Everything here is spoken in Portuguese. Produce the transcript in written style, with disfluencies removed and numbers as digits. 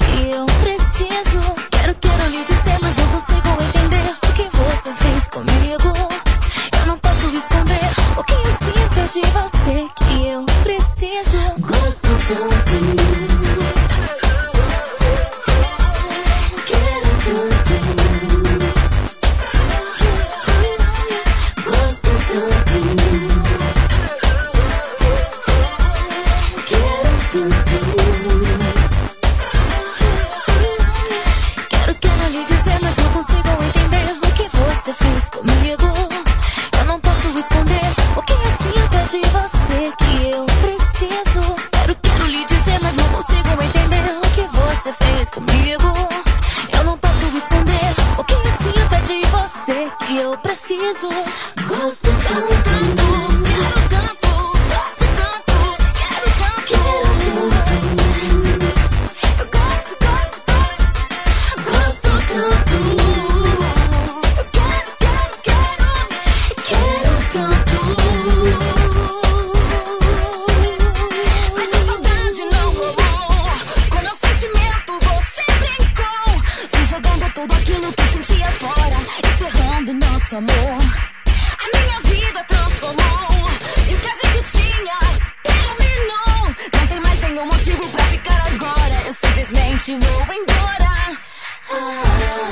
que eu preciso. Quero lhe dizer, mas não consigo entender o que você fez comigo. Eu não posso esconder o que eu sinto de você, que eu preciso. Gosto tanto. Que eu preciso. Gosto tanto, quero tanto, gosto tanto, quero tanto, eu gosto tanto, eu quero tanto. Mas a saudade não rolou. Com meu sentimento você brincou, se jogando tudo aquilo que sentia fora, encerrando nosso amor. A minha vida transformou, e o que a gente tinha terminou. Não tem mais nenhum motivo pra ficar agora, eu simplesmente vou embora.